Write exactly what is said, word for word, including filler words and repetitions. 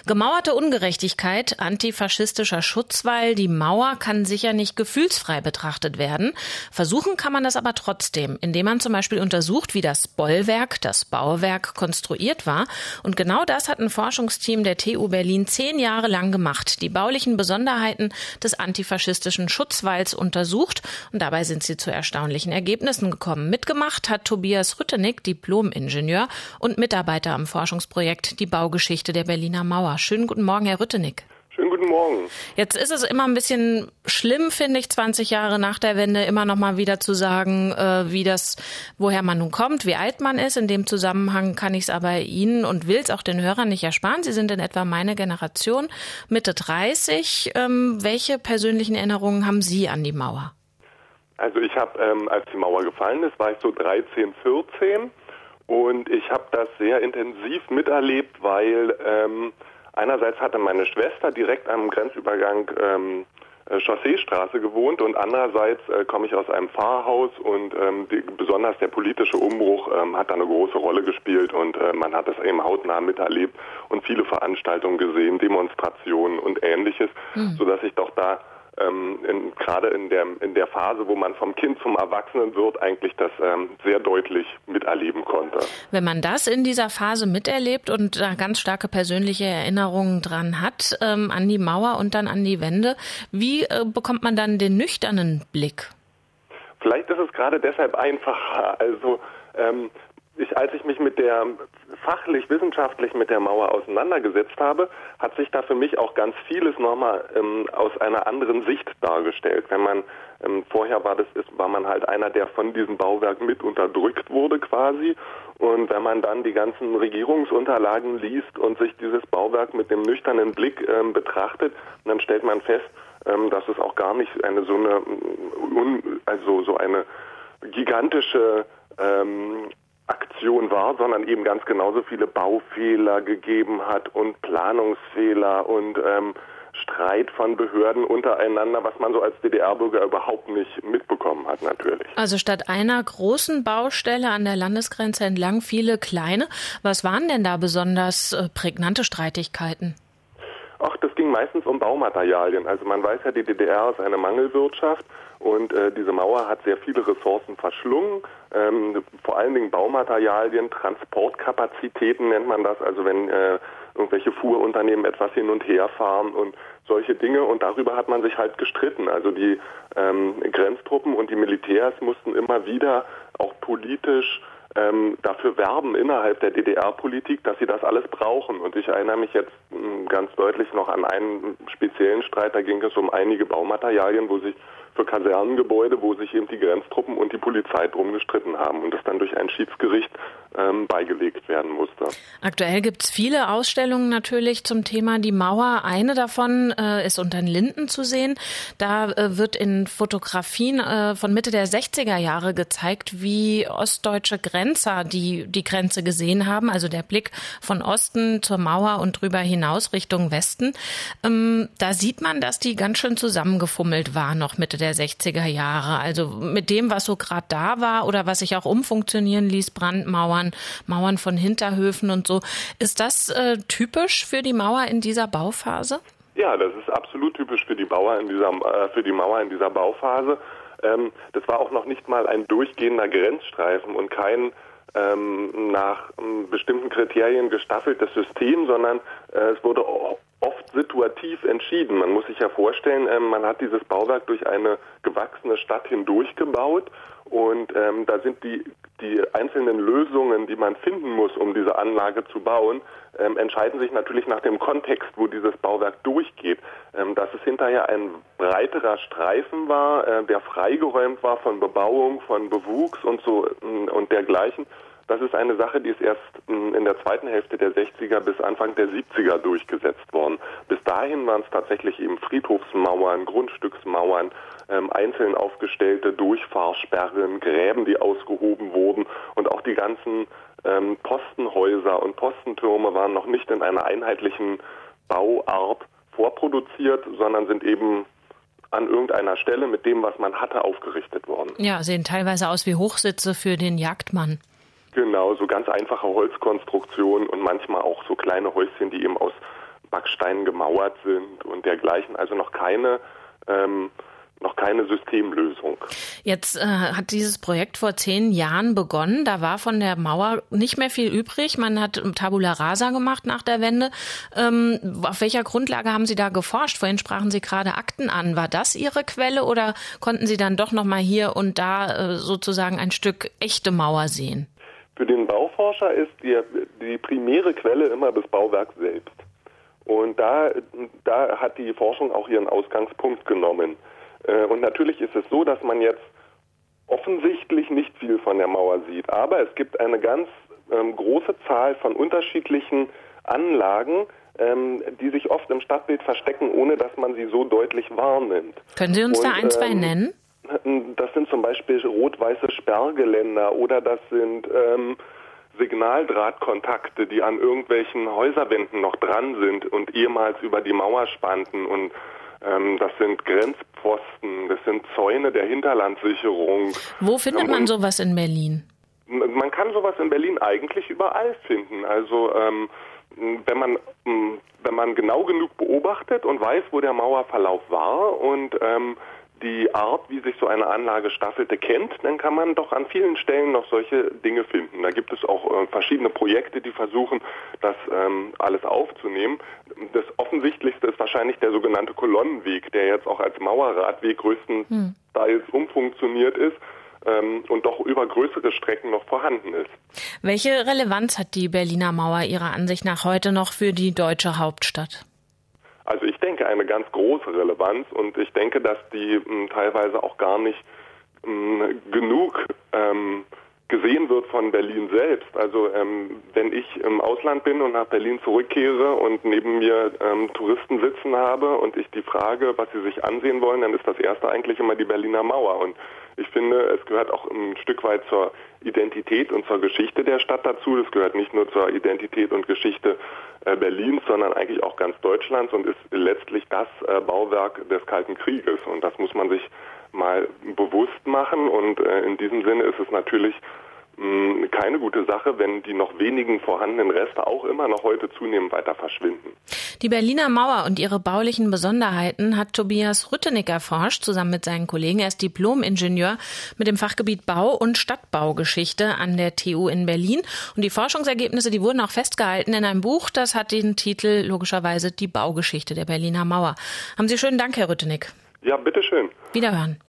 Gemauerte Ungerechtigkeit, antifaschistischer Schutzwall, die Mauer kann sicher nicht gefühlsfrei betrachtet werden. Versuchen kann man das aber trotzdem, indem man zum Beispiel untersucht, wie das Bollwerk, das Bauwerk konstruiert war. Und genau das hat ein Forschungsteam der T U Berlin zehn Jahre lang gemacht. Die baulichen Besonderheiten des antifaschistischen Schutzwalls untersucht. Und dabei sind sie zu erstaunlichen Ergebnissen gekommen. Mitgemacht hat Tobias Rüttenig, Diplom-Ingenieur und Mitarbeiter am Forschungsprojekt Die Baugeschichte der Berliner Mauer. Schönen guten Morgen, Herr Rüttenig. Schönen guten Morgen. Jetzt ist es immer ein bisschen schlimm, finde ich, zwanzig Jahre nach der Wende immer noch mal wieder zu sagen, äh, wie das, woher man nun kommt, wie alt man ist. In dem Zusammenhang kann ich es aber Ihnen und will es auch den Hörern nicht ersparen. Sie sind in etwa meine Generation, Mitte dreißig. Ähm, welche persönlichen Erinnerungen haben Sie an die Mauer? Also ich habe, ähm, als die Mauer gefallen ist, war ich so dreizehn, vierzehn und ich habe das sehr intensiv miterlebt, weil ähm, einerseits hatte meine Schwester direkt am Grenzübergang ähm, Chausseestraße gewohnt und andererseits äh, komme ich aus einem Pfarrhaus und ähm, die, besonders der politische Umbruch ähm, hat da eine große Rolle gespielt und äh, man hat das eben hautnah miterlebt und viele Veranstaltungen gesehen, Demonstrationen und Ähnliches, mhm. sodass ich doch da ähm, in, gerade in der in der Phase, wo man vom Kind zum Erwachsenen wird, eigentlich das ähm, sehr deutlich miterleben konnte. Wenn man das in dieser Phase miterlebt und da ganz starke persönliche Erinnerungen dran hat, ähm, an die Mauer und dann an die Wende, wie äh, bekommt man dann den nüchternen Blick? Vielleicht ist es gerade deshalb einfacher. Also ähm, ich, als ich mich mit der fachlich, wissenschaftlich mit der Mauer auseinandergesetzt habe, hat sich da für mich auch ganz vieles nochmal ähm, aus einer anderen Sicht dargestellt. Wenn man ähm, vorher war, das ist, war man halt einer, der von diesem Bauwerk mit unterdrückt wurde quasi. Und wenn man dann die ganzen Regierungsunterlagen liest und sich dieses Bauwerk mit dem nüchternen Blick ähm, betrachtet, dann stellt man fest, ähm, dass es auch gar nicht eine so eine, un, also so eine gigantische ähm, Aktion war, sondern eben ganz genauso viele Baufehler gegeben hat und Planungsfehler und ähm, Streit von Behörden untereinander, was man so als D D R-Bürger überhaupt nicht mitbekommen hat natürlich. Also statt einer großen Baustelle an der Landesgrenze entlang viele kleine. Was waren denn da besonders äh, prägnante Streitigkeiten? Ach, das ging meistens um Baumaterialien. Also man weiß ja, die D D R ist eine Mangelwirtschaft und äh, diese Mauer hat sehr viele Ressourcen verschlungen. Ähm, vor allen Dingen Baumaterialien, Transportkapazitäten nennt man das. Also wenn äh, irgendwelche Fuhrunternehmen etwas hin und her fahren und solche Dinge. Und darüber hat man sich halt gestritten. Also die ähm, Grenztruppen und die Militärs mussten immer wieder auch politisch Ähm, dafür werben innerhalb der D D R-Politik, dass sie das alles brauchen. Und ich erinnere mich jetzt mh, ganz deutlich noch an einen speziellen Streit, da ging es um einige Baumaterialien, wo sich für Kasernengebäude, wo sich eben die Grenztruppen und die Polizei drum gestritten haben und das dann durch ein Schiedsgericht ähm, beigelegt werden musste. Aktuell gibt es viele Ausstellungen natürlich zum Thema die Mauer. Eine davon äh, ist unter den Linden zu sehen. Da äh, wird in Fotografien äh, von Mitte der sechziger Jahre gezeigt, wie ostdeutsche Grenzer die die Grenze gesehen haben. Also der Blick von Osten zur Mauer und drüber hinaus Richtung Westen. Ähm, da sieht man, dass die ganz schön zusammengefummelt war noch Mitte der sechziger Jahre. Also mit dem, was so gerade da war oder was sich auch umfunktionieren ließ, Brandmauern, Mauern von Hinterhöfen und so. Ist das äh, typisch für die Mauer in dieser Bauphase? Ja, das ist absolut typisch für die Bauer in dieser, äh, für die Mauer in dieser Bauphase. Ähm, das war auch noch nicht mal ein durchgehender Grenzstreifen und kein ähm, nach ähm, bestimmten Kriterien gestaffeltes System, sondern äh, es wurde oft situativ entschieden. Man muss sich ja vorstellen, ähm, man hat dieses Bauwerk durch eine gewachsene Stadt hindurch gebaut und ähm, da sind die die einzelnen Lösungen, die man finden muss, um diese Anlage zu bauen, ähm, entscheiden sich natürlich nach dem Kontext, wo dieses Bauwerk durchgeht. Ähm, dass es hinterher ein breiterer Streifen war, äh, der freigeräumt war von Bebauung, von Bewuchs und so äh, und dergleichen. Das ist eine Sache, die ist erst in der zweiten Hälfte der sechziger bis Anfang der siebziger durchgesetzt worden. Bis dahin waren es tatsächlich eben Friedhofsmauern, Grundstücksmauern, ähm, einzeln aufgestellte Durchfahrsperren, Gräben, die ausgehoben wurden und auch die ganzen ähm, Postenhäuser und Postentürme waren noch nicht in einer einheitlichen Bauart vorproduziert, sondern sind eben an irgendeiner Stelle mit dem, was man hatte, aufgerichtet worden. Ja, sehen teilweise aus wie Hochsitze für den Jagdmann. Genau, so ganz einfache Holzkonstruktionen und manchmal auch so kleine Häuschen, die eben aus Backsteinen gemauert sind und dergleichen. Also noch keine ähm, noch keine Systemlösung. Jetzt äh, hat dieses Projekt vor zehn Jahren begonnen. Da war von der Mauer nicht mehr viel übrig. Man hat Tabula Rasa gemacht nach der Wende. Ähm, auf welcher Grundlage haben Sie da geforscht? Vorhin sprachen Sie gerade Akten an. War das Ihre Quelle oder konnten Sie dann doch noch mal hier und da äh, sozusagen ein Stück echte Mauer sehen? Für den Bauforscher ist die, die primäre Quelle immer das Bauwerk selbst. Und da, da hat die Forschung auch ihren Ausgangspunkt genommen. Und natürlich ist es so, dass man jetzt offensichtlich nicht viel von der Mauer sieht. Aber es gibt eine ganz ähm, große Zahl von unterschiedlichen Anlagen, ähm, die sich oft im Stadtbild verstecken, ohne dass man sie so deutlich wahrnimmt. Können Sie uns Und, da ein, zwei ähm, nennen? Das sind zum Beispiel rot-weiße Sperrgeländer oder das sind ähm, Signaldrahtkontakte, die an irgendwelchen Häuserwänden noch dran sind und ehemals über die Mauer spannten. Und ähm, das sind Grenzpfosten, das sind Zäune der Hinterlandsicherung. Wo findet man sowas in Berlin? Man kann sowas in Berlin eigentlich überall finden. Also ähm, wenn man wenn man genau genug beobachtet und weiß, wo der Mauerverlauf war und ähm, die Art, wie sich so eine Anlage staffelte, kennt, dann kann man doch an vielen Stellen noch solche Dinge finden. Da gibt es auch äh, verschiedene Projekte, die versuchen, das ähm, alles aufzunehmen. Das Offensichtlichste ist wahrscheinlich der sogenannte Kolonnenweg, der jetzt auch als Mauerradweg größtenteils hm. umfunktioniert ist ähm, und doch über größere Strecken noch vorhanden ist. Welche Relevanz hat die Berliner Mauer Ihrer Ansicht nach heute noch für die deutsche Hauptstadt? Also ich denke, eine ganz große Relevanz und ich denke, dass die m, teilweise auch gar nicht m, genug ähm, gesehen wird von Berlin selbst. Also ähm, wenn ich im Ausland bin und nach Berlin zurückkehre und neben mir ähm, Touristen sitzen habe und ich die frage, was sie sich ansehen wollen, dann ist das erste eigentlich immer die Berliner Mauer. Und ich finde, es gehört auch ein Stück weit zur Identität und zur Geschichte der Stadt dazu. Es gehört nicht nur zur Identität und Geschichte äh, Berlins, sondern eigentlich auch ganz Deutschlands und ist letztlich das äh, Bauwerk des Kalten Krieges. Und das muss man sich mal bewusst machen. Und äh, in diesem Sinne ist es natürlich mh, keine gute Sache, wenn die noch wenigen vorhandenen Reste auch immer noch heute zunehmend weiter verschwinden. Die Berliner Mauer und ihre baulichen Besonderheiten hat Tobias Rüttenig erforscht, zusammen mit seinen Kollegen. Er ist Diplom-Ingenieur mit dem Fachgebiet Bau- und Stadtbaugeschichte an der T U in Berlin. Und die Forschungsergebnisse, die wurden auch festgehalten in einem Buch, das hat den Titel logischerweise Die Baugeschichte der Berliner Mauer. Haben Sie schönen Dank, Herr Rüttenig. Ja, bitteschön. Wiederhören.